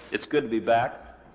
It's good to be back.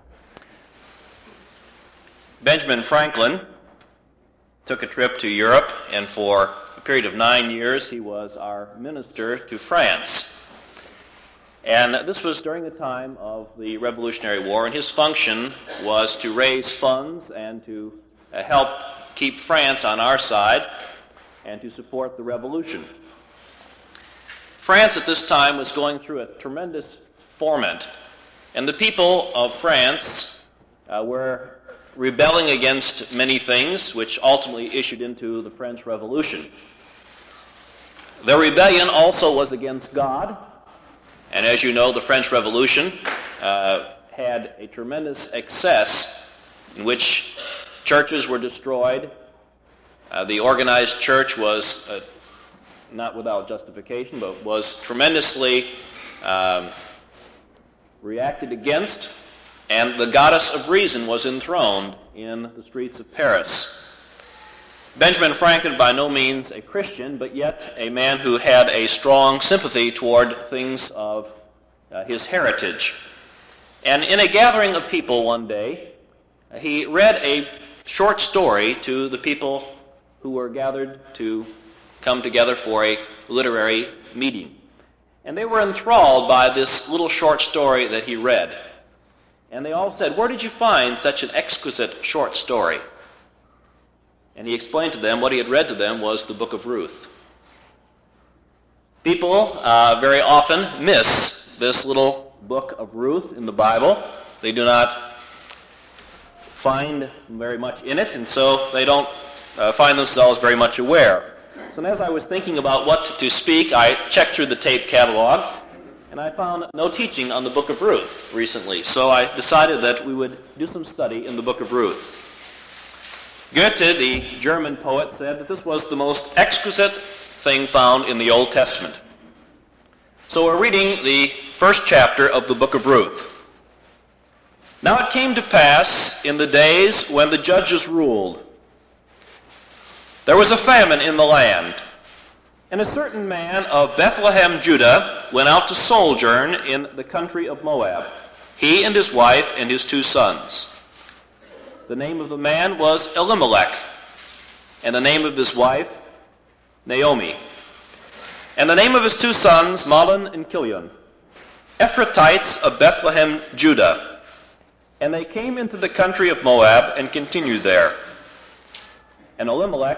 Benjamin Franklin took a trip to Europe, and for a period of 9 years he was our minister to France. And this was during the time of the Revolutionary War, and his function was to raise funds and to help keep France on our side and to support the revolution. France at this time was going through a tremendous ferment, and the people of France were rebelling against many things, which ultimately issued into the French Revolution. Their rebellion also was against God, and as you know, the French Revolution had a tremendous excess in which churches were destroyed. The organized church was not without justification, but was tremendously reacted against, and the goddess of reason was enthroned in the streets of Paris. Benjamin Franklin, by no means a Christian, but yet a man who had a strong sympathy toward things of his heritage. And in a gathering of people one day, he read a short story to the people who were gathered to come together for a literary meeting. And they were enthralled by this little short story that he read. And they all said, "Where did you find such an exquisite short story?" And he explained to them what he had read to them was the book of Ruth. People very often miss this little book of Ruth in the Bible. They do not find very much in it, and so they don't find themselves very much aware. So as I was thinking about what to speak, I checked through the tape catalog, and I found no teaching on the book of Ruth recently. So I decided that we would do some study in the book of Ruth. Goethe, the German poet, said that this was the most exquisite thing found in the Old Testament. So we're reading the first chapter of the book of Ruth. Now it came to pass in the days when the judges ruled, there was a famine in the land, and a certain man of Bethlehem, Judah, went out to sojourn in the country of Moab, he and his wife and his 2 sons. The name of the man was Elimelech, and the name of his wife, Naomi. And the name of his 2 sons, Mahlon and Chilion, Ephrathites of Bethlehem, Judah. And they came into the country of Moab and continued there. And Elimelech,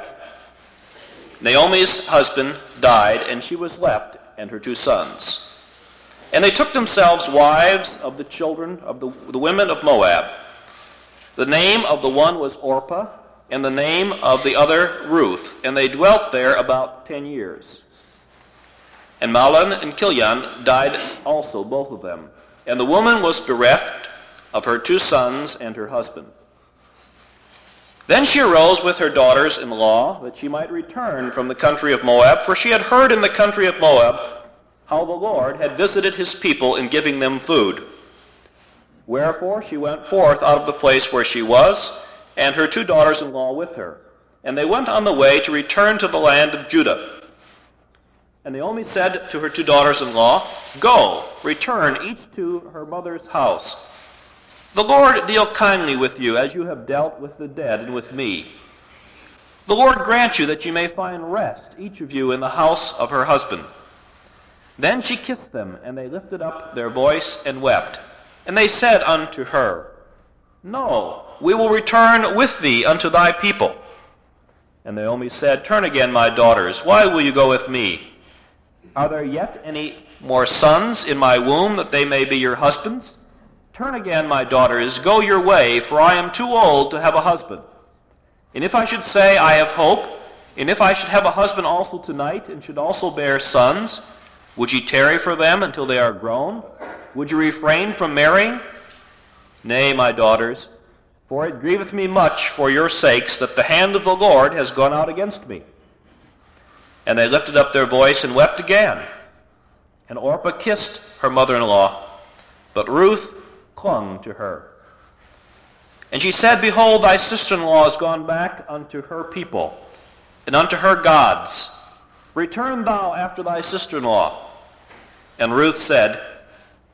Naomi's husband, died, and she was left and her 2 sons. And they took themselves wives of the children of the women of Moab. The name of the one was Orpah, and the name of the other Ruth, and they dwelt there about 10 years. And Mahlon and Chilion died also, both of them. And the woman was bereft of her 2 sons and her husband. Then she arose with her daughters-in-law, that she might return from the country of Moab, for she had heard in the country of Moab how the Lord had visited his people in giving them food. Wherefore she went forth out of the place where she was, and her 2 daughters-in-law with her. And they went on the way to return to the land of Judah. And Naomi said to her 2 daughters-in-law, "Go, return each to her mother's house. The Lord deal kindly with you, as you have dealt with the dead and with me. The Lord grant you that you may find rest, each of you, in the house of her husband." Then she kissed them, and they lifted up their voice and wept. And they said unto her, "No, we will return with thee unto thy people." And Naomi said, "Turn again, my daughters. Why will you go with me? Are there yet any more sons in my womb, that they may be your husbands? Turn again, my daughters, go your way, for I am too old to have a husband. And if I should say, I have hope, and if I should have a husband also tonight, and should also bear sons, would ye tarry for them until they are grown? Would you refrain from marrying? Nay, my daughters, for it grieveth me much for your sakes that the hand of the Lord has gone out against me." And they lifted up their voice and wept again. And Orpah kissed her mother-in-law, but Ruth clung to her. And she said, "Behold, thy sister-in-law is gone back unto her people, and unto her gods. Return thou after thy sister-in-law." And Ruth said,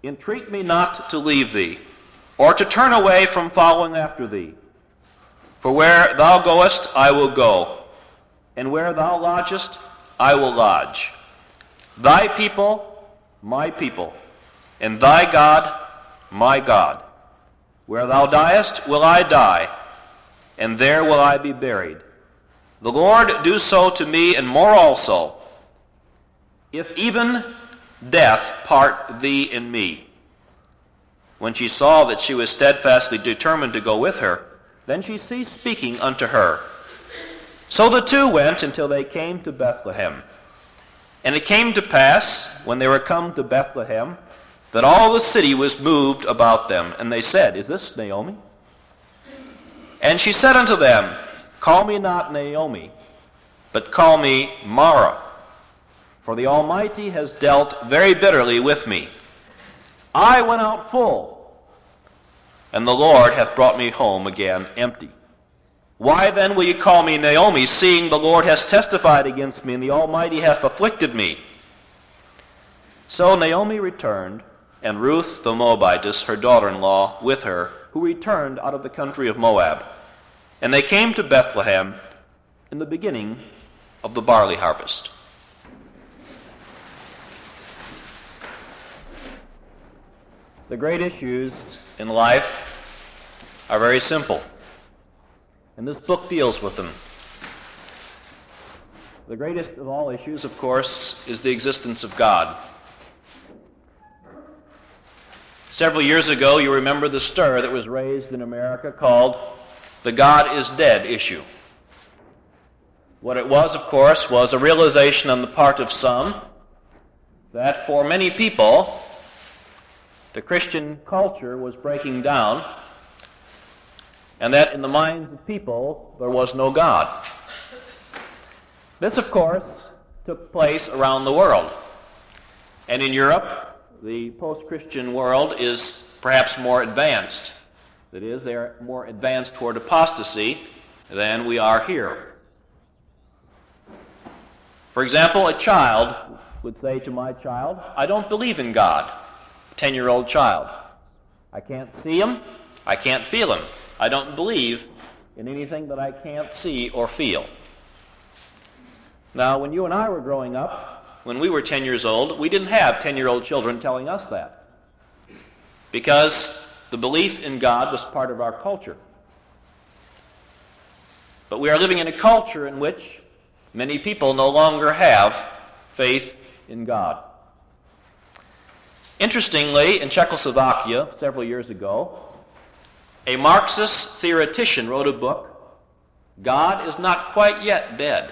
entreat me not to leave thee, or to turn away from following after thee. For where thou goest, I will go, and where thou lodgest, I will lodge. Thy people, my people, and thy God, my God. Where thou diest, will I die, and there will I be buried. The Lord do so to me, and more also, if even death part thee and me. When she saw that she was steadfastly determined to go with her, then she ceased speaking unto her. So the two went until they came to Bethlehem. And it came to pass, when they were come to Bethlehem, that all the city was moved about them. And they said, Is this Naomi? And she said unto them, Call me not Naomi, but call me Mara. For the Almighty has dealt very bitterly with me. I went out full, and the Lord hath brought me home again empty. Why then will ye call me Naomi, seeing the Lord has testified against me, and the Almighty hath afflicted me? So Naomi returned, and Ruth the Moabitess, her daughter-in-law, with her, who returned out of the country of Moab. And they came to Bethlehem in the beginning of the barley harvest. The great issues in life are very simple, and this book deals with them. The greatest of all issues, of course, is the existence of God. Several years ago, you remember the stir that was raised in America called the God is dead issue. What it was, of course, was a realization on the part of some that for many people, the Christian culture was breaking down, and that in the minds of people there was no God. This, of course, took place around the world. And in Europe, the post-Christian world is perhaps more advanced. That is, they are more advanced toward apostasy than we are here. For example, a child would say to my child, I don't believe in God. 10-year-old child. I can't see him. I can't feel him. I don't believe in anything that I can't see or feel. Now, when you and I were growing up, when we were 10 years old, we didn't have 10-year-old children telling us that, because the belief in God was part of our culture. But we are living in a culture in which many people no longer have faith in God. Interestingly, in Czechoslovakia, several years ago, a Marxist theoretician wrote a book, God is Not Quite Yet Dead.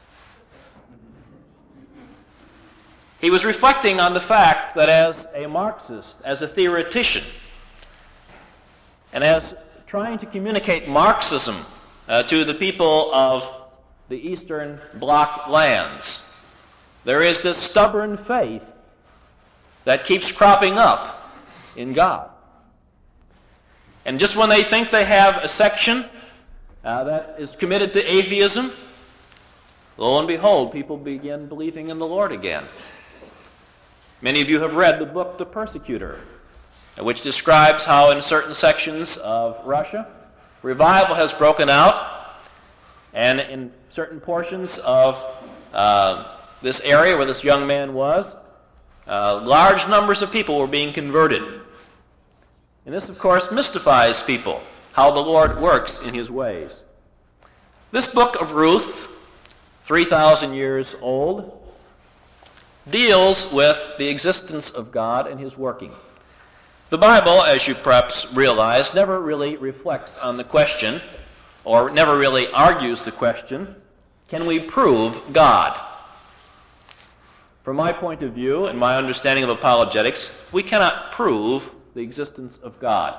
He was reflecting on the fact that as a Marxist, as a theoretician, and as trying to communicate Marxism to the people of the Eastern Bloc lands, there is this stubborn faith that keeps cropping up in God. And just when they think they have a section that is committed to atheism, lo and behold, people begin believing in the Lord again. Many of you have read the book The Persecutor, which describes how in certain sections of Russia, revival has broken out, and in certain portions of this area where this young man was, large numbers of people were being converted. And this, of course, mystifies people, how the Lord works in his ways. This book of Ruth, 3,000 years old, deals with the existence of God and his working. The Bible, as you perhaps realize, never really reflects on the question, or never really argues the question, can we prove God? From my point of view and my understanding of apologetics, we cannot prove the existence of God.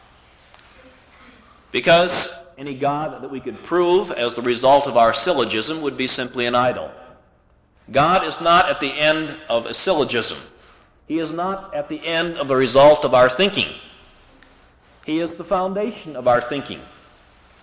Because any God that we could prove as the result of our syllogism would be simply an idol. God is not at the end of a syllogism. He is not at the end of the result of our thinking. He is the foundation of our thinking.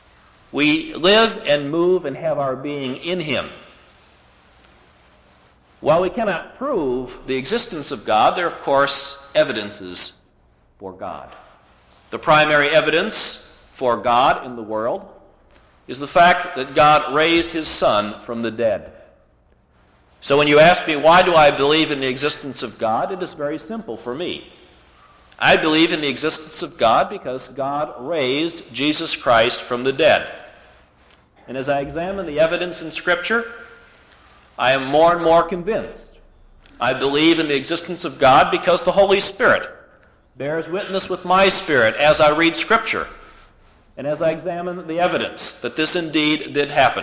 We live and move and have our being in him. While we cannot prove the existence of God, there are, of course, evidences for God. The primary evidence for God in the world is the fact that God raised his Son from the dead. So when you ask me, why do I believe in the existence of God? It is very simple for me. I believe in the existence of God because God raised Jesus Christ from the dead. And as I examine the evidence in Scripture, I am more and more convinced. I believe in the existence of God because the Holy Spirit bears witness with my spirit as I read Scripture and as I examine the evidence that this indeed did happen.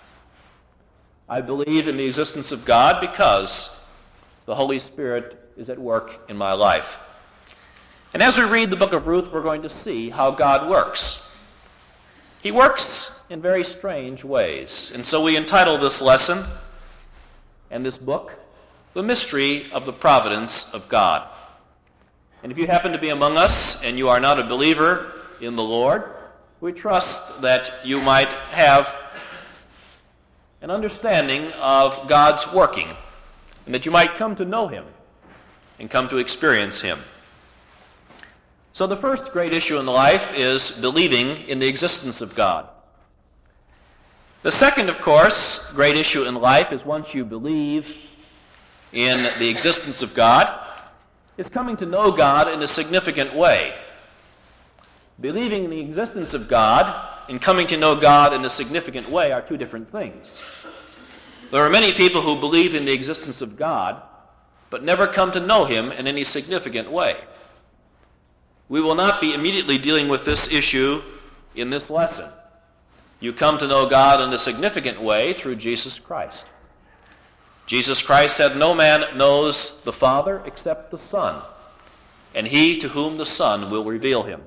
I believe in the existence of God because the Holy Spirit is at work in my life. And as we read the book of Ruth, we're going to see how God works. He works in very strange ways. And so we entitle this lesson and this book, The Mystery of the Providence of God. And if you happen to be among us and you are not a believer in the Lord, we trust that you might have an understanding of God's working, and that you might come to know him and come to experience him. So the first great issue in life is believing in the existence of God. The second, of course, great issue in life is once you believe in the existence of God, is coming to know God in a significant way. Believing in the existence of God and coming to know God in a significant way are two different things. There are many people who believe in the existence of God, but never come to know him in any significant way. We will not be immediately dealing with this issue in this lesson. You come to know God in a significant way through Jesus Christ. Jesus Christ said, "No man knows the Father except the Son, and he to whom the Son will reveal him."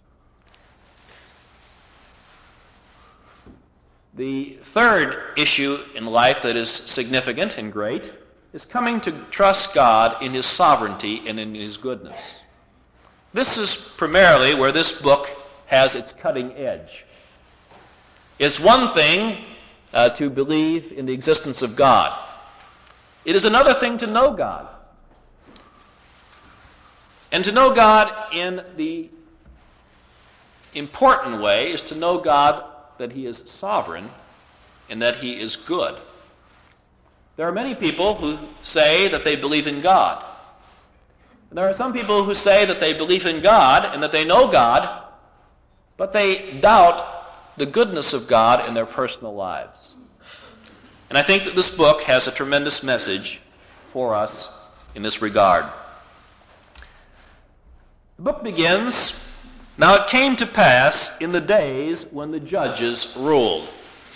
The third issue in life that is significant and great is coming to trust God in his sovereignty and in his goodness. This is primarily where this book has its cutting edge. It's one thing to believe in the existence of God. It is another thing to know God. And to know God in the important way is to know God that he is sovereign and that he is good. There are many people who say that they believe in God. And there are some people who say that they believe in God and that they know God, but they doubt the goodness of God in their personal lives. And I think that this book has a tremendous message for us in this regard. The book begins, "Now it came to pass in the days when the judges ruled."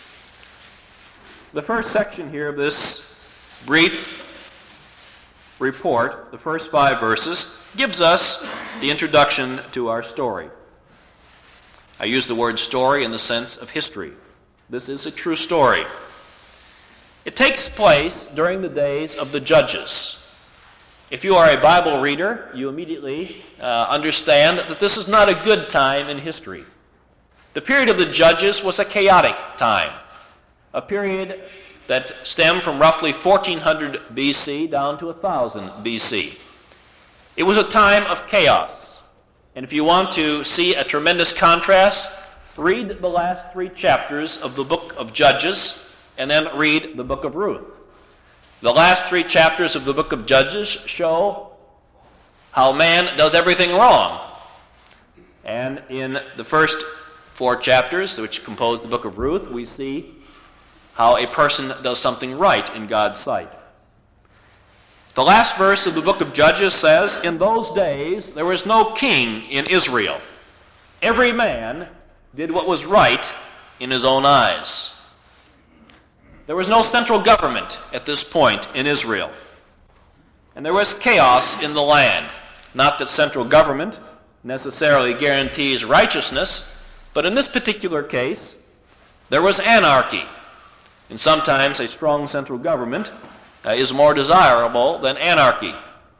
The first section here of this brief report, the first 5 verses, gives us the introduction to our story. I use the word story in the sense of history. This is a true story. It takes place during the days of the judges. If you are a Bible reader, you immediately understand that this is not a good time in history. The period of the judges was a chaotic time, a period that stemmed from roughly 1400 BC down to 1000 BC. It was a time of chaos. And if you want to see a tremendous contrast, read the last 3 chapters of the book of Judges and then read the book of Ruth. The last 3 chapters of the book of Judges show how man does everything wrong. And in the first 4 chapters, which compose the book of Ruth, we see how a person does something right in God's sight. The last verse of the book of Judges says, "In those days there was no king in Israel. Every man did what was right in his own eyes." There was no central government at this point in Israel. And there was chaos in the land. Not that central government necessarily guarantees righteousness, but in this particular case, there was anarchy. And sometimes a strong central government is more desirable than anarchy.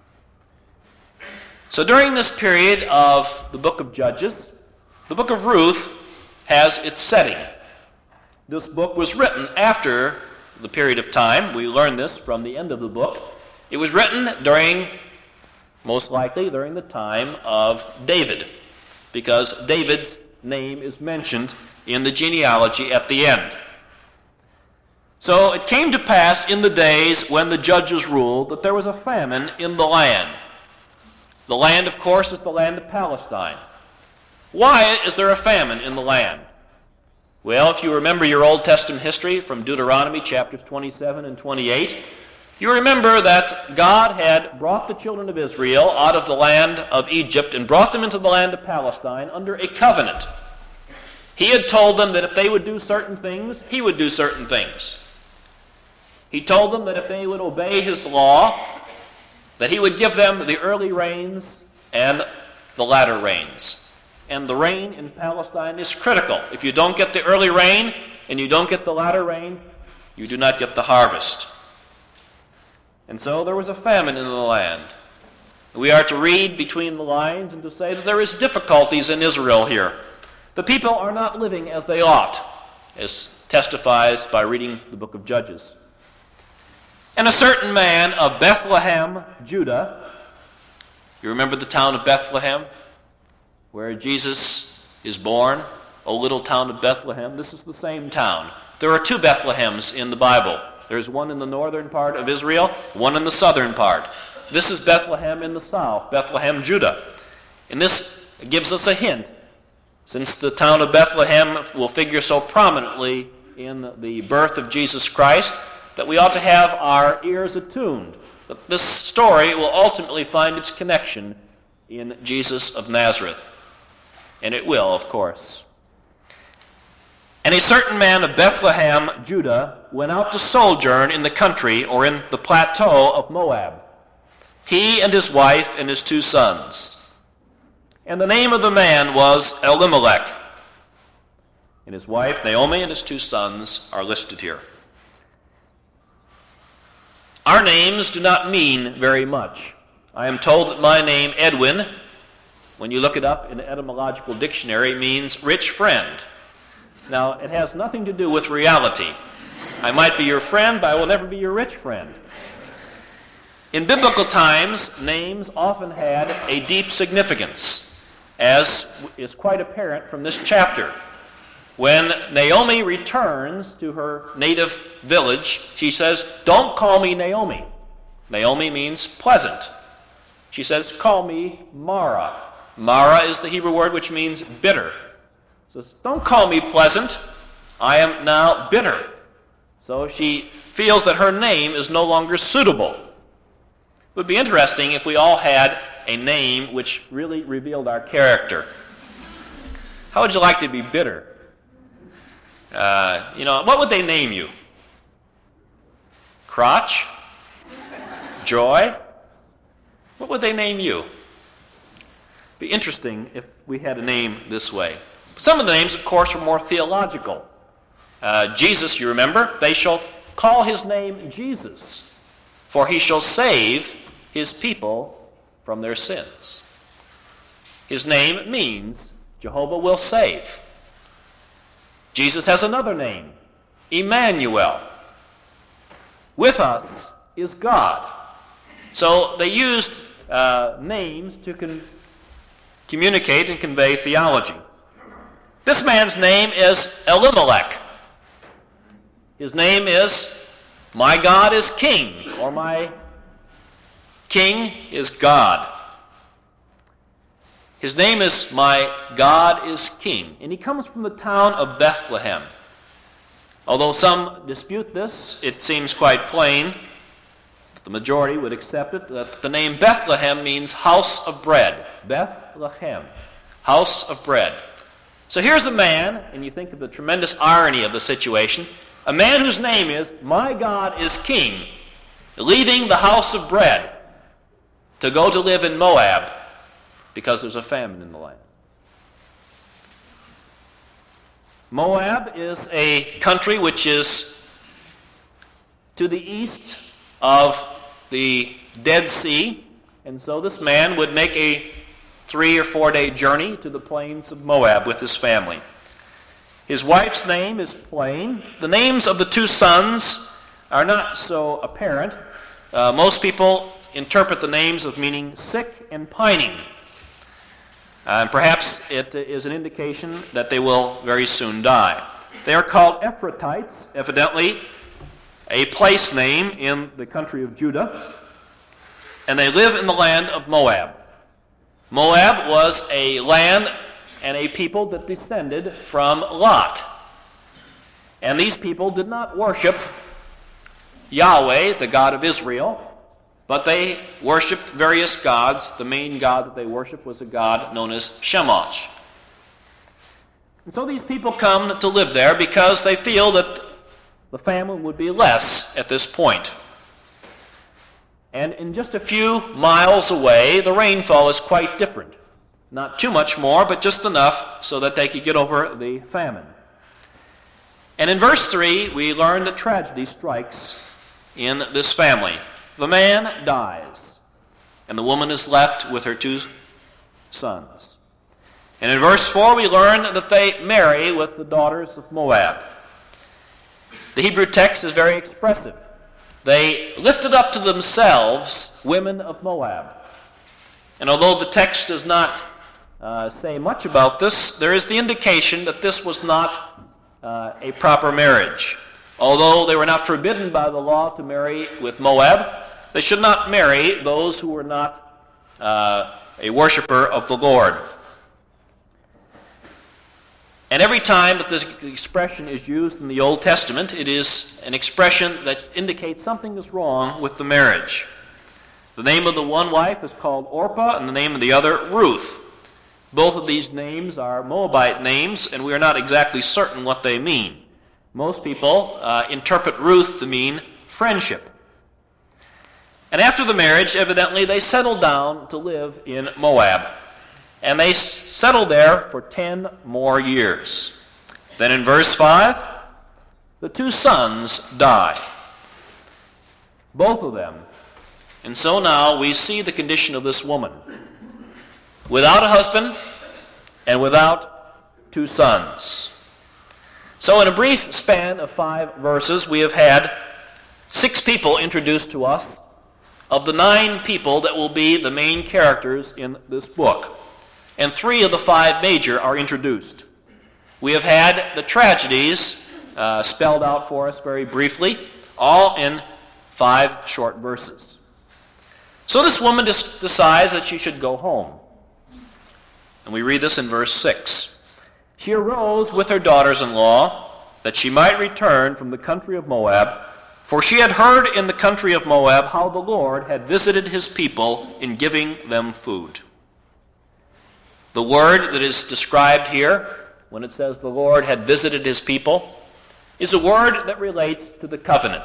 So during this period of the book of Judges, the book of Ruth has its setting. This book was written after the period of time. We learn this from the end of the book. It was written during, most likely, during the time of David, because David's name is mentioned in the genealogy at the end. So it came to pass in the days when the judges ruled that there was a famine in the land. The land, of course, is the land of Palestine. Why is there a famine in the land? Well, if you remember your Old Testament history from Deuteronomy chapters 27 and 28, you remember that God had brought the children of Israel out of the land of Egypt and brought them into the land of Palestine under a covenant. He had told them that if they would do certain things, he would do certain things. He told them that if they would obey his law, that he would give them the early rains and the latter rains. And the rain in Palestine is critical. If you don't get the early rain and you don't get the latter rain, you do not get the harvest. And so there was a famine in the land. We are to read between the lines and to say that there is difficulties in Israel here. The people are not living as they ought, as testifies by reading the book of Judges. And a certain man of Bethlehem, Judah, you remember the town of Bethlehem, where Jesus is born, O little town of Bethlehem? This is the same town. There are two Bethlehems in the Bible. There's one in the northern part of Israel, one in the southern part. This is Bethlehem in the south, Bethlehem, Judah. And this gives us a hint, since the town of Bethlehem will figure so prominently in the birth of Jesus Christ, that we ought to have our ears attuned, that this story will ultimately find its connection in Jesus of Nazareth. And it will, of course. And a certain man of Bethlehem, Judah, went out to sojourn in the country, or in the plateau of Moab, he and his wife and his 2 sons. And the name of the man was Elimelech. And his wife, Naomi, and his 2 sons are listed here. Our names do not mean very much. I am told that my name, Edwin, when you look it up in the etymological dictionary, means rich friend. Now, it has nothing to do with reality. I might be your friend, but I will never be your rich friend. In biblical times, names often had a deep significance, as is quite apparent from this chapter. When Naomi returns to her native village, she says, "Don't call me Naomi." Naomi means pleasant. She says, "Call me Mara." Mara is the Hebrew word which means bitter. Says, "Don't call me pleasant. I am now bitter." So she feels that her name is no longer suitable. It would be interesting if we all had a name which really revealed our character. How would you like to be bitter? What would they name you? Crotch? Joy? What would they name you? Be interesting if we had a name this way. Some of the names, of course, are more theological. Jesus, you remember, they shall call his name Jesus, for he shall save his people from their sins. His name means Jehovah will save. Jesus has another name, Emmanuel. With us is God. So they used names to communicate and convey theology. This man's name is Elimelech. His name is, my God is King, or my King is God. His name is, my God is King. And he comes from the town of Bethlehem. Although some dispute this, it seems quite plain, the majority would accept it, that the name Bethlehem means house of bread. Bethlehem, house of bread. So here's a man, and you think of the tremendous irony of the situation, a man whose name is, my God is King, leaving the house of bread to go to live in Moab because there's a famine in the land. Moab is a country which is to the east of the Dead Sea, and so this man would make a 3 or 4 day journey to the plains of Moab with his family. His wife's name is plain. The names of the 2 sons are not so apparent. Most people interpret the names as meaning sick and pining. And perhaps it is an indication that they will very soon die. They are called Ephrathites, evidently a place name in the country of Judah, and they live in the land of Moab. Moab was a land and a people that descended from Lot. And these people did not worship Yahweh, the God of Israel, but they worshipped various gods. The main god that they worshipped was a god known as Chemosh. And so these people come to live there because they feel that the famine would be less at this point. And in just a few miles away, the rainfall is quite different. Not too much more, but just enough so that they could get over the famine. And in verse 3, we learn that tragedy strikes in this family. The man dies, and the woman is left with her 2 sons. And in verse 4, we learn that they marry with the daughters of Moab. The Hebrew text is very expressive. They lifted up to themselves women of Moab. And although the text does not say much about this, there is the indication that this was not a proper marriage. Although they were not forbidden by the law to marry with Moab, they should not marry those who were not a worshiper of the Lord. And every time that this expression is used in the Old Testament, it is an expression that indicates something is wrong with the marriage. The name of the one wife is called Orpah, and the name of the other, Ruth. Both of these names are Moabite names, and we are not exactly certain what they mean. Most people interpret Ruth to mean friendship. And after the marriage, evidently, they settled down to live in Moab. And they settled there for 10 more years. Then in verse 5, the 2 sons die. Both of them. And so now we see the condition of this woman. Without a husband and without 2 sons. So in a brief span of 5 verses, we have had 6 people introduced to us of the 9 people that will be the main characters in this book. And 3 of the 5 major are introduced. We have had the tragedies spelled out for us very briefly, all in 5 short verses. So this woman decides that she should go home. And we read this in verse 6. She arose with her daughters-in-law that she might return from the country of Moab, for she had heard in the country of Moab how the Lord had visited his people in giving them food. The word that is described here, when it says the Lord had visited his people, is a word that relates to the covenant.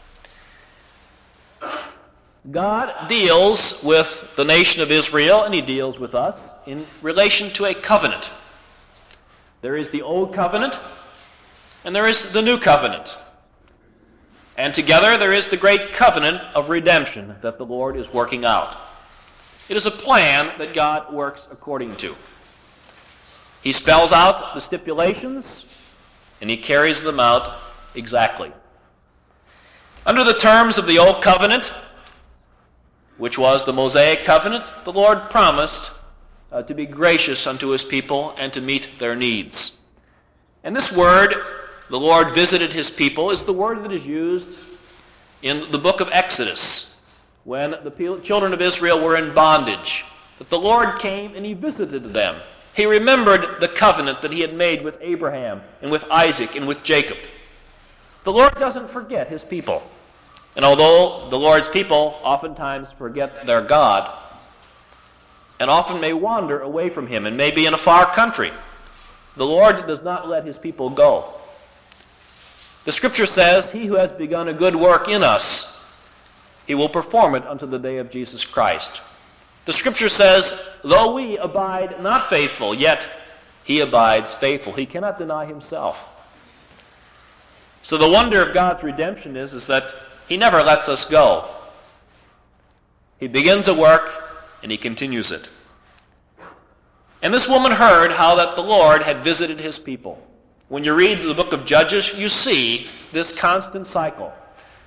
God deals with the nation of Israel, and he deals with us in relation to a covenant. There is the old covenant, and there is the new covenant. And together there is the great covenant of redemption that the Lord is working out. It is a plan that God works according to. He spells out the stipulations, and he carries them out exactly. Under the terms of the Old Covenant, which was the Mosaic Covenant, the Lord promised to be gracious unto his people and to meet their needs. And this word, the Lord visited his people, is the word that is used in the book of Exodus, when the children of Israel were in bondage, that the Lord came and he visited them. He remembered the covenant that he had made with Abraham and with Isaac and with Jacob. The Lord doesn't forget his people. And although the Lord's people oftentimes forget their God, and often may wander away from him and may be in a far country, the Lord does not let his people go. The Scripture says, he who has begun a good work in us, he will perform it unto the day of Jesus Christ. The Scripture says, though we abide not faithful, yet he abides faithful. He cannot deny himself. So the wonder of God's redemption is that he never lets us go. He begins a work and he continues it. And this woman heard how that the Lord had visited his people. When you read the book of Judges, you see this constant cycle.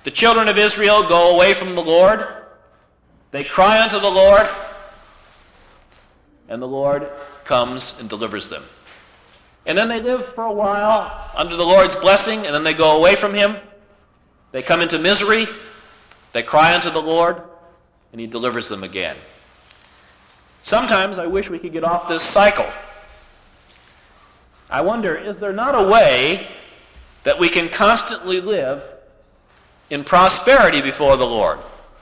The children of Israel go away from the Lord. They cry unto the Lord, and the Lord comes and delivers them. And then they live for a while under the Lord's blessing, and then they go away from him. They come into misery. They cry unto the Lord, and he delivers them again. Sometimes I wish we could get off this cycle. I wonder, is there not a way that we can constantly live in prosperity before the Lord?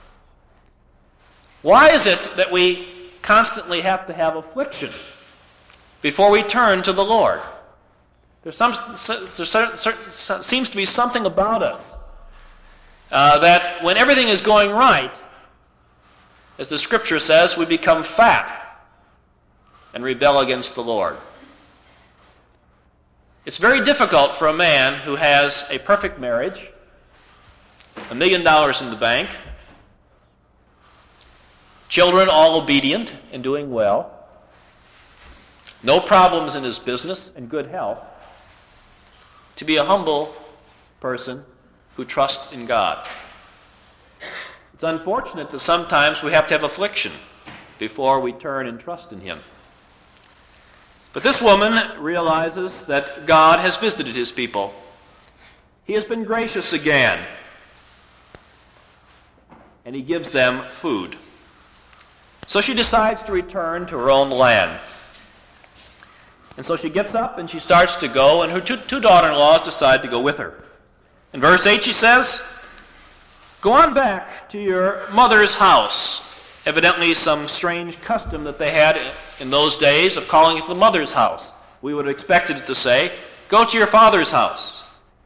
Why is it that we constantly have to have affliction before we turn to the Lord? There seems to be something about us that when everything is going right, as the Scripture says, we become fat and rebel against the Lord. It's very difficult for a man who has a perfect marriage, $1 million in the bank, children all obedient and doing well, no problems in his business and good health, to be a humble person who trusts in God. It's unfortunate that sometimes we have to have affliction before we turn and trust in him. But this woman realizes that God has visited his people. He has been gracious again, and he gives them food. So she decides to return to her own land. And so she gets up and she starts to go, and her two daughter-in-laws decide to go with her. In verse 8 she says, "Go on back to your mother's house." Evidently some strange custom that they had in those days of calling it the mother's house. We would have expected it to say, "Go to your father's house."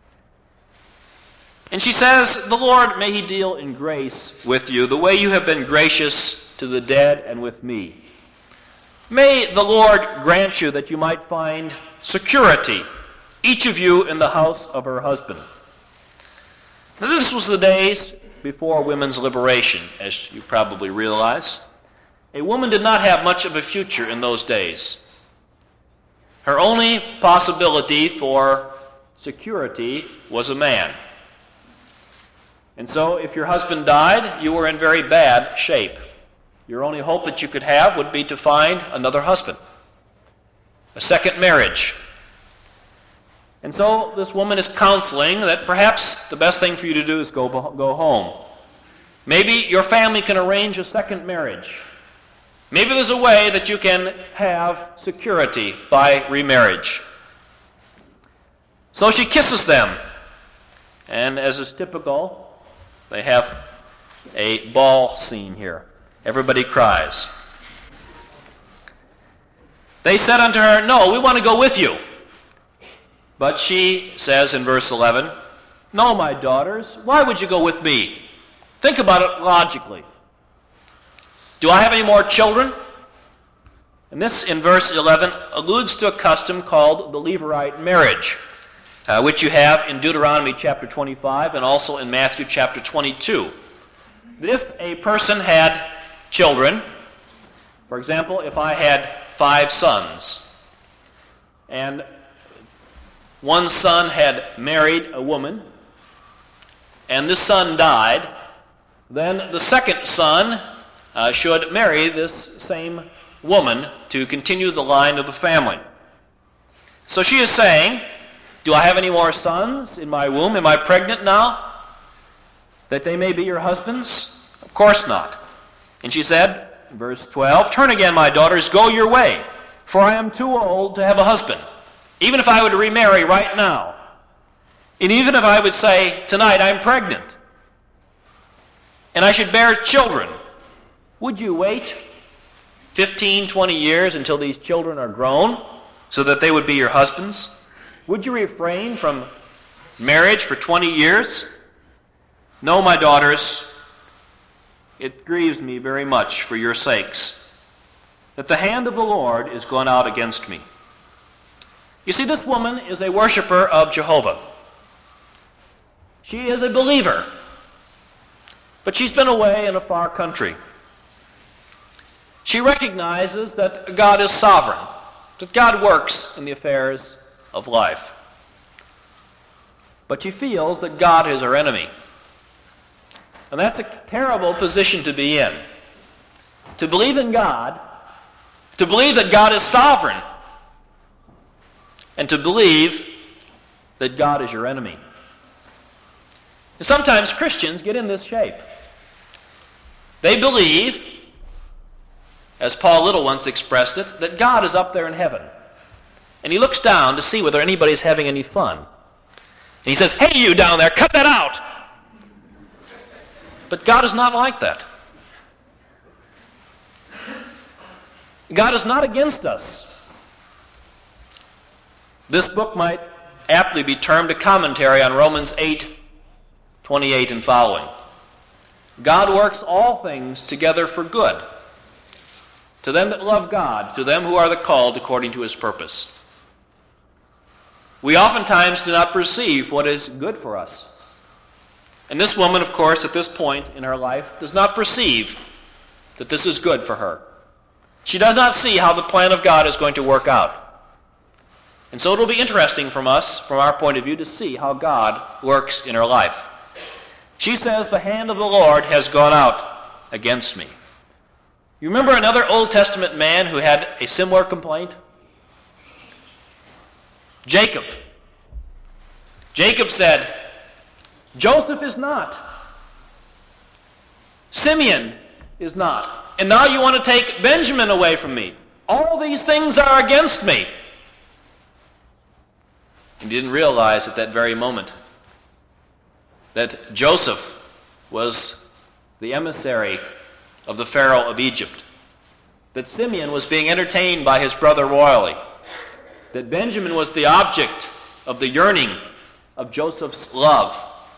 And she says, "The Lord, may he deal in grace with you, the way you have been gracious to the dead and with me. May the Lord grant you that you might find security, each of you in the house of her husband." Now, this was the days before women's liberation, as you probably realize. A woman did not have much of a future in those days. Her only possibility for security was a man. And so if your husband died, you were in very bad shape. Your only hope that you could have would be to find another husband, a second marriage. And so this woman is counseling that perhaps the best thing for you to do is go home. Maybe your family can arrange a second marriage. Maybe there's a way that you can have security by remarriage. So she kisses them. And as is typical, they have a ball scene here. Everybody cries. They said unto her, "No, we want to go with you." But she says in verse 11, "No, my daughters, why would you go with me? Think about it logically. Do I have any more children?" And this, in verse 11, alludes to a custom called the Levirate marriage, which you have in Deuteronomy chapter 25 and also in Matthew chapter 22. That if a person had children, for example, if I had 5 sons, and one son had married a woman, and this son died, then the second son should marry this same woman to continue the line of the family. So she is saying, do I have any more sons in my womb? Am I pregnant now? That they may be your husbands? Of course not. And she said, in verse 12, "Turn again, my daughters, go your way, for I am too old to have a husband. Even if I would remarry right now, and even if I would say, tonight I'm pregnant, and I should bear children, would you wait 15, 20 years until these children are grown so that they would be your husbands? Would you refrain from marriage for 20 years? No, my daughters, it grieves me very much for your sakes that the hand of the Lord is gone out against me." You see, this woman is a worshiper of Jehovah. She is a believer, but she's been away in a far country. She recognizes that God is sovereign, that God works in the affairs of life. But she feels that God is her enemy. And that's a terrible position to be in. To believe in God, to believe that God is sovereign, and to believe that God is your enemy. And sometimes Christians get in this shape. They believe, as Paul Little once expressed it, that God is up there in heaven. And he looks down to see whether anybody's having any fun. And he says, "Hey, you down there, cut that out!" But God is not like that. God is not against us. This book might aptly be termed a commentary on Romans 8:28 and following. God works all things together for good, to them that love God, to them who are the called according to his purpose. We oftentimes do not perceive what is good for us. And this woman, of course, at this point in her life, does not perceive that this is good for her. She does not see how the plan of God is going to work out. And so it will be interesting from us, from our point of view, to see how God works in her life. She says, "The hand of the Lord has gone out against me." You remember another Old Testament man who had a similar complaint? Jacob. Jacob said, "Joseph is not. Simeon is not. And now you want to take Benjamin away from me. All these things are against me." And he didn't realize at that very moment that Joseph was the emissary of the Pharaoh of Egypt, that Simeon was being entertained by his brother royally, that Benjamin was the object of the yearning of Joseph's love,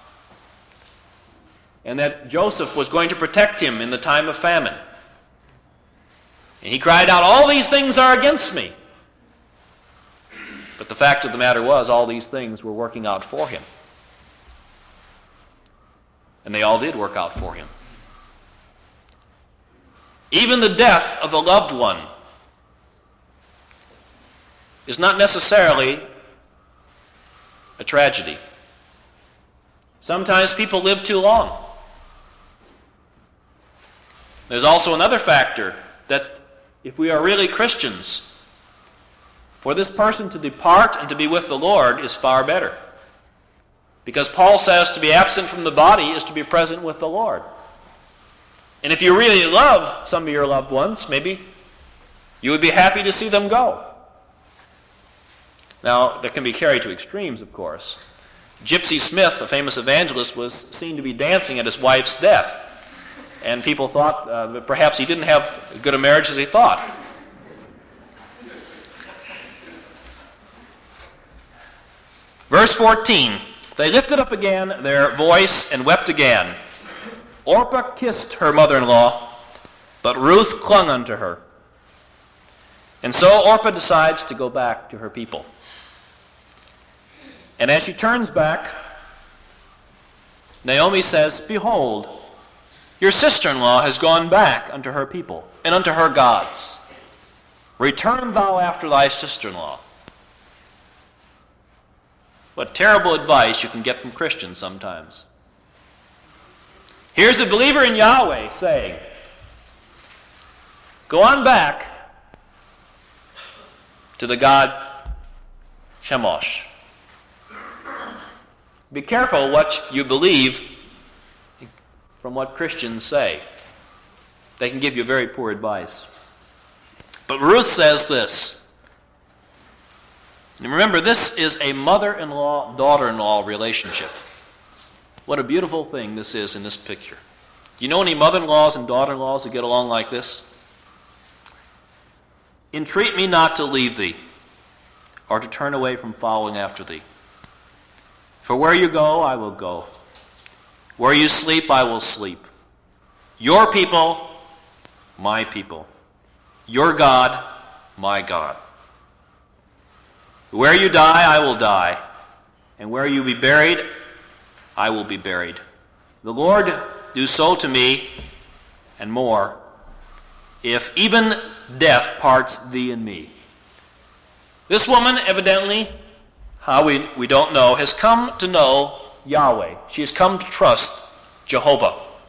and that Joseph was going to protect him in the time of famine. And he cried out, "All these things are against me." But the fact of the matter was, all these things were working out for him. And they all did work out for him. Even the death of a loved one is not necessarily a tragedy. Sometimes people live too long. There's also another factor, that if we are really Christians, for this person to depart and to be with the Lord is far better. Because Paul says to be absent from the body is to be present with the Lord. And if you really love some of your loved ones, maybe you would be happy to see them go. Now, that can be carried to extremes, of course. Gypsy Smith, a famous evangelist, was seen to be dancing at his wife's death. And people thought that perhaps he didn't have as good a marriage as he thought. Verse 14, "They lifted up again their voice and wept again. Orpah kissed her mother-in-law, but Ruth clung unto her." And so Orpah decides to go back to her people. And as she turns back, Naomi says, "Behold, your sister-in-law has gone back unto her people and unto her gods. Return thou after thy sister-in-law." What terrible advice you can get from Christians sometimes. Here's a believer in Yahweh saying, "Go on back to the god Chemosh." Be careful what you believe from what Christians say. They can give you very poor advice. But Ruth says this. And remember, this is a mother-in-law, daughter-in-law relationship. What a beautiful thing this is in this picture. Do you know any mother-in-laws and daughter-in-laws who get along like this? "Entreat me not to leave thee, or to turn away from following after thee. For where you go, I will go. Where you sleep, I will sleep. Your people, my people. Your God, my God. Where you die, I will die. And where you be buried, I will be buried. The Lord do so to me, and more, if even death parts thee and me." This woman, evidently, how we don't know, has come to know Yahweh. She has come to trust Jehovah.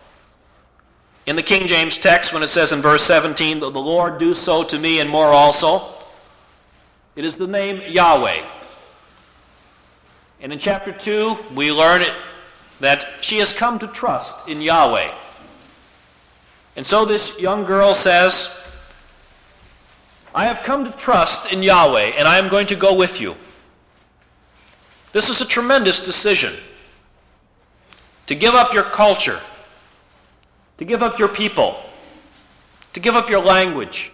In the King James text, when it says in verse 17, "The Lord do so to me and more also," it is the name Yahweh. And in chapter 2, we learn that she has come to trust in Yahweh. And so this young girl says, "I have come to trust in Yahweh, and I am going to go with you." This is a tremendous decision. To give up your culture, to give up your people, to give up your language.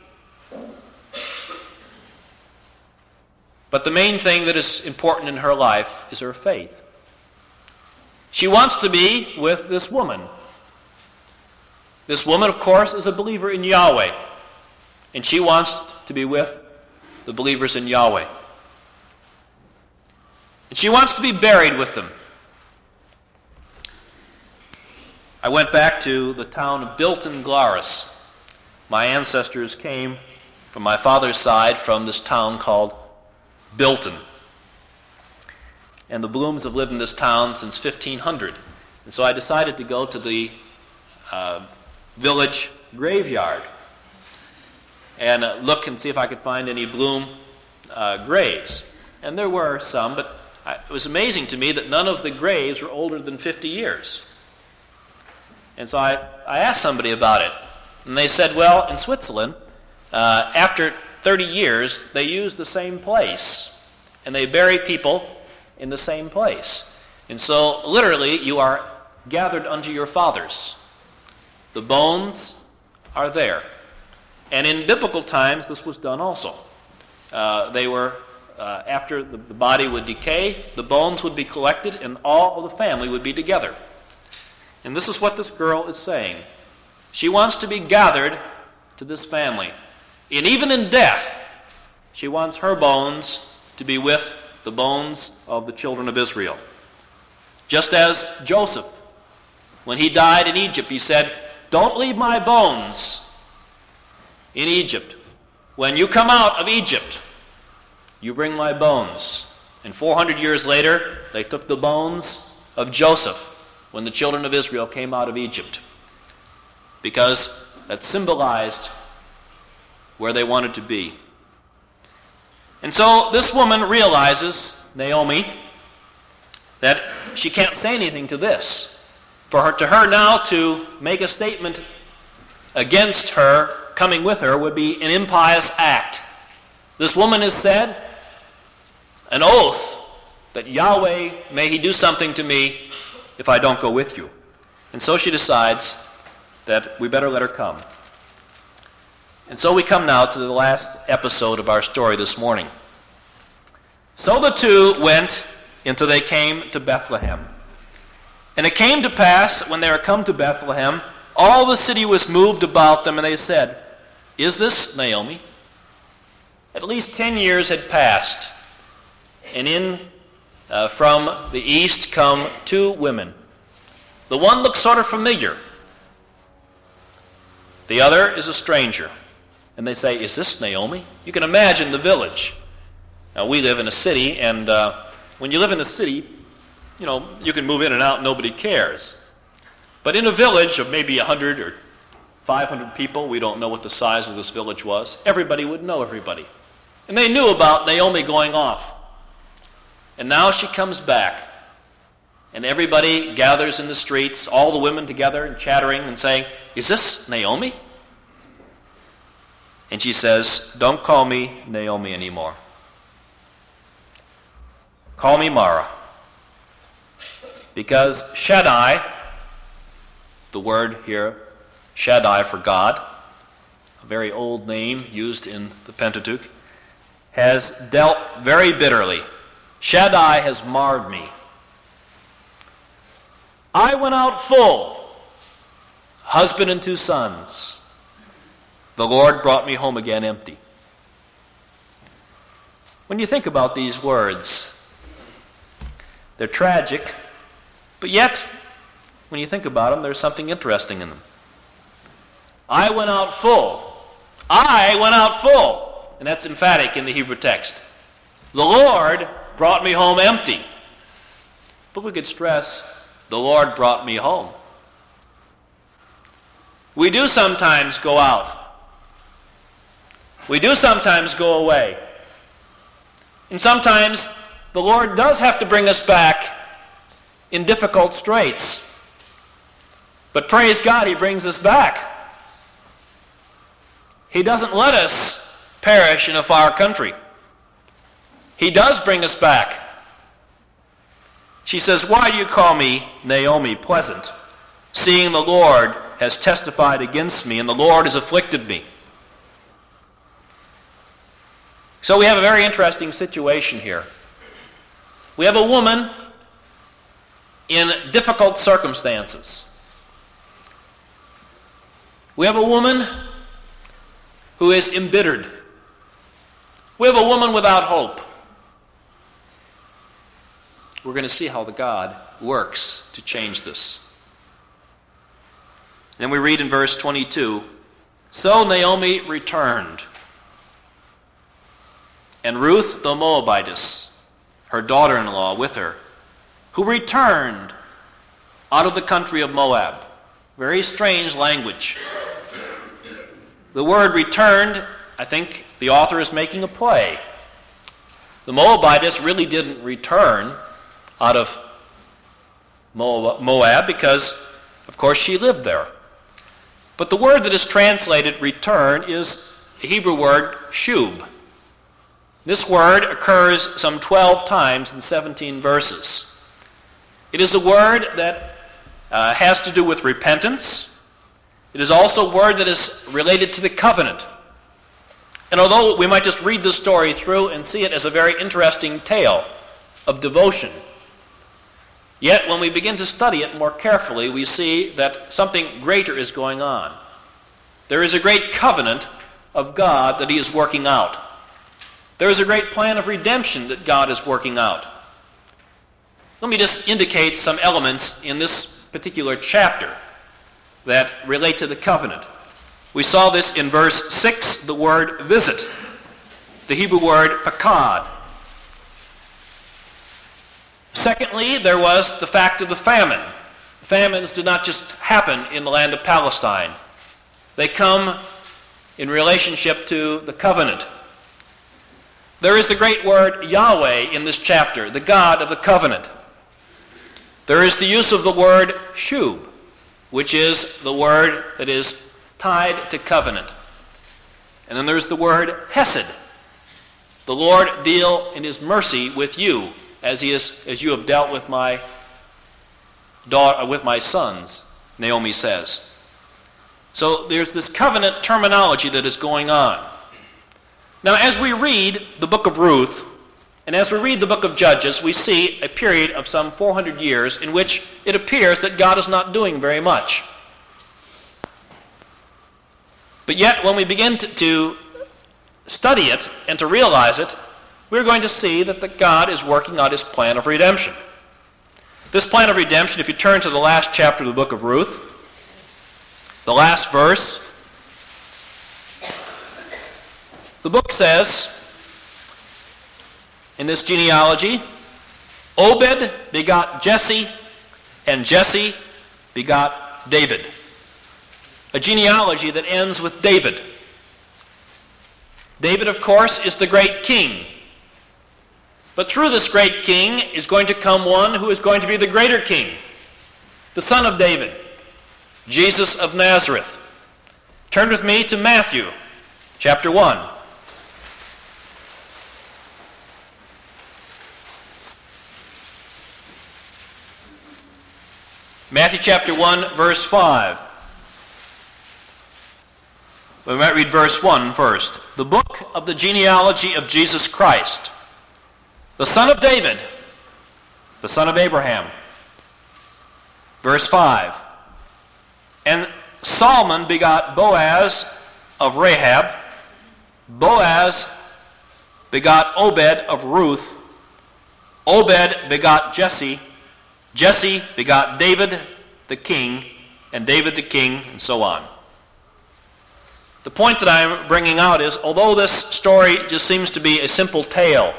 But the main thing that is important in her life is her faith. She wants to be with this woman. This woman, of course, is a believer in Yahweh, and she wants to be with the believers in Yahweh. And she wants to be buried with them. I went back to the town of Bilton, Glarus. My ancestors came from my father's side from this town called Bilton. And the Blooms have lived in this town since 1500. And so I decided to go to the village graveyard and look and see if I could find any Bloom graves. And there were some, but it was amazing to me that none of the graves were older than 50 years. And so I asked somebody about it. And they said, well, in Switzerland, after 30 years, they use the same place. And they bury people in the same place. And so, literally, you are gathered unto your fathers. The bones are there. And in biblical times, this was done also. They were, after the body would decay, the bones would be collected, and all of the family would be together. And this is what this girl is saying. She wants to be gathered to this family. And even in death, she wants her bones to be with the bones of the children of Israel. Just as Joseph, when he died in Egypt, he said, "Don't leave my bones in Egypt. When you come out of Egypt, you bring my bones." And 400 years later, they took the bones of Joseph when the children of Israel came out of Egypt, because that symbolized where they wanted to be. And so this woman realizes, Naomi, that she can't say anything to this. To her now to make a statement against her coming with her would be an impious act. This woman has said an oath that Yahweh, may he do something to me if I don't go with you. And so she decides that we better let her come. And so we come now to the last episode of our story this morning. So the two went until they came to Bethlehem. And it came to pass, when they were come to Bethlehem, all the city was moved about them, and they said, "Is this Naomi?" At least 10 years had passed, and from the east come two women. The one looks sort of familiar. The other is a stranger. And they say, "Is this Naomi?" You can imagine the village. Now, we live in a city, and when you live in a city, you can move in and out, nobody cares. But in a village of maybe 100 or 500 people, we don't know what the size of this village was, everybody would know everybody. And they knew about Naomi going off. And now she comes back. And everybody gathers in the streets, all the women together and chattering and saying, "Is this Naomi?" And she says, "Don't call me Naomi anymore. Call me Mara." Because Shaddai, the word here, Shaddai for God, a very old name used in the Pentateuch, has dealt very bitterly. Shaddai has marred me. I went out full, husband and 2 sons. The Lord brought me home again empty. When you think about these words, they're tragic, but yet, when you think about them, there's something interesting in them. I went out full. I went out full. And that's emphatic in the Hebrew text. The Lord brought me home empty. But we could stress, the Lord brought me home. We do sometimes go out. We do sometimes go away. And sometimes the Lord does have to bring us back in difficult straits. But praise God, He brings us back. He doesn't let us perish in a far country. He does bring us back. She says, "Why do you call me, Naomi, pleasant, seeing the Lord has testified against me and the Lord has afflicted me?" So we have a very interesting situation here. We have a woman in difficult circumstances. We have a woman who is embittered. We have a woman without hope. We're going to see how the God works to change this. Then we read in verse 22, "So Naomi returned, and Ruth the Moabitess, her daughter-in-law, with her, who returned out of the country of Moab." Very strange language. The word returned, I think the author is making a play. The Moabitess really didn't return out of Moab because, of course, she lived there. But the word that is translated return is the Hebrew word shub. This word occurs some 12 times in 17 verses. It is a word that has to do with repentance. It is also a word that is related to the covenant. And although we might just read this story through and see it as a very interesting tale of devotion, yet when we begin to study it more carefully, we see that something greater is going on. There is a great covenant of God that He is working out. There is a great plan of redemption that God is working out. Let me just indicate some elements in this particular chapter that relate to the covenant. We saw this in verse 6, the word visit, the Hebrew word pakad. Secondly, there was the fact of the famine. Famines do not just happen in the land of Palestine. They come in relationship to the covenant. There is the great word Yahweh in this chapter, the God of the covenant. There is the use of the word shub, which is the word that is tied to covenant. And then there's the word hesed. The Lord deal in His mercy with you as you have dealt with my daughter, with my sons, Naomi says. So there's this covenant terminology that is going on. Now, as we read the book of Ruth, and as we read the book of Judges, we see a period of some 400 years in which it appears that God is not doing very much. But yet, when we begin to study it and to realize it, we're going to see that God is working out His plan of redemption. This plan of redemption, if you turn to the last chapter of the book of Ruth, the last verse, the book says, in this genealogy, Obed begot Jesse, and Jesse begot David. A genealogy that ends with David. David, of course, is the great king. But through this great king is going to come one who is going to be the greater king, the son of David, Jesus of Nazareth. Turn with me to Matthew, chapter 1. Matthew chapter 1, verse 5. We might read verse 1 first. The book of the genealogy of Jesus Christ, the son of David, the son of Abraham. Verse 5. And Solomon begot Boaz of Rahab. Boaz begot Obed of Ruth. Obed begot Jesse. Jesse begot David the king, and David the king, and so on. The point that I'm bringing out is, although this story just seems to be a simple tale,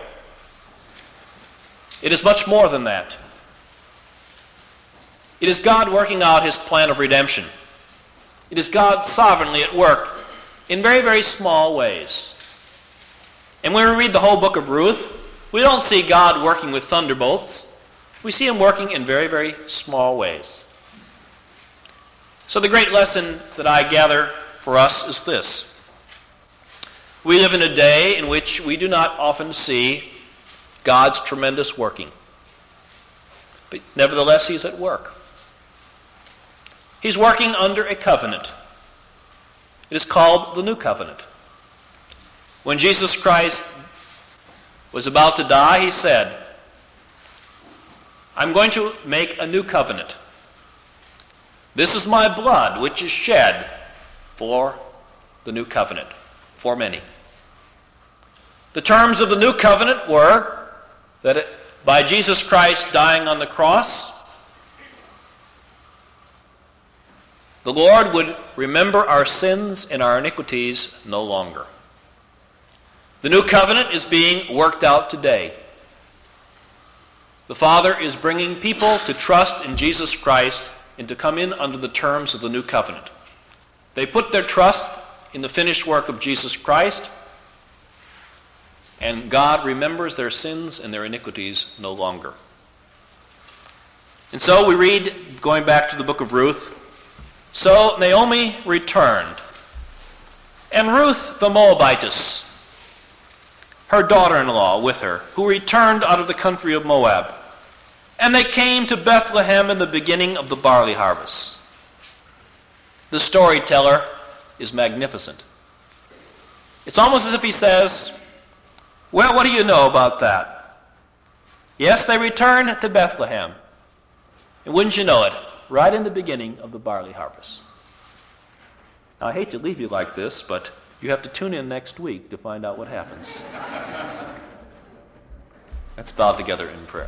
it is much more than that. It is God working out His plan of redemption. It is God sovereignly at work in very, very small ways. And when we read the whole book of Ruth, we don't see God working with thunderbolts. We see him working in very, very small ways. So the great lesson that I gather for us is this. We live in a day in which we do not often see God's tremendous working. But nevertheless, he's at work. He's working under a covenant. It is called the New Covenant. When Jesus Christ was about to die, he said, I'm going to make a new covenant. This is my blood, which is shed for the new covenant, for many. The terms of the new covenant were that by Jesus Christ dying on the cross, the Lord would remember our sins and our iniquities no longer. The new covenant is being worked out today. The Father is bringing people to trust in Jesus Christ and to come in under the terms of the new covenant. They put their trust in the finished work of Jesus Christ, and God remembers their sins and their iniquities no longer. And so we read, going back to the book of Ruth, so Naomi returned, and Ruth the Moabitess, her daughter-in-law with her, who returned out of the country of Moab. And they came to Bethlehem in the beginning of the barley harvest. The storyteller is magnificent. It's almost as if he says, well, what do you know about that? Yes, they returned to Bethlehem. And wouldn't you know it, right in the beginning of the barley harvest. Now, I hate to leave you like this, but you have to tune in next week to find out what happens. Let's bow together in prayer.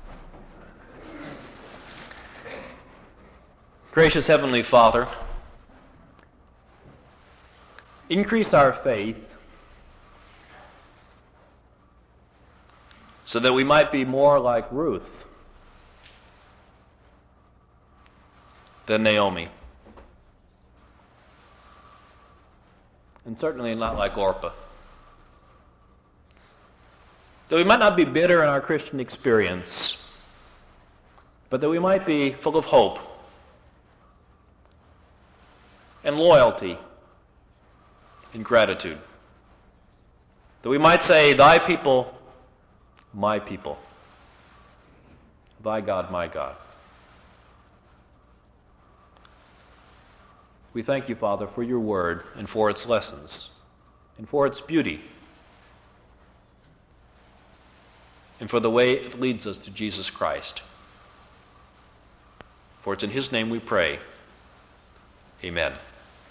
Gracious Heavenly Father, increase our faith so that we might be more like Ruth than Naomi. And certainly not like Orpah. That we might not be bitter in our Christian experience, but that we might be full of hope and loyalty and gratitude. That we might say, thy people, my people. Thy God, my God. We thank you, Father, for your word and for its lessons and for its beauty and for the way it leads us to Jesus Christ. For it's in his name we pray. Amen.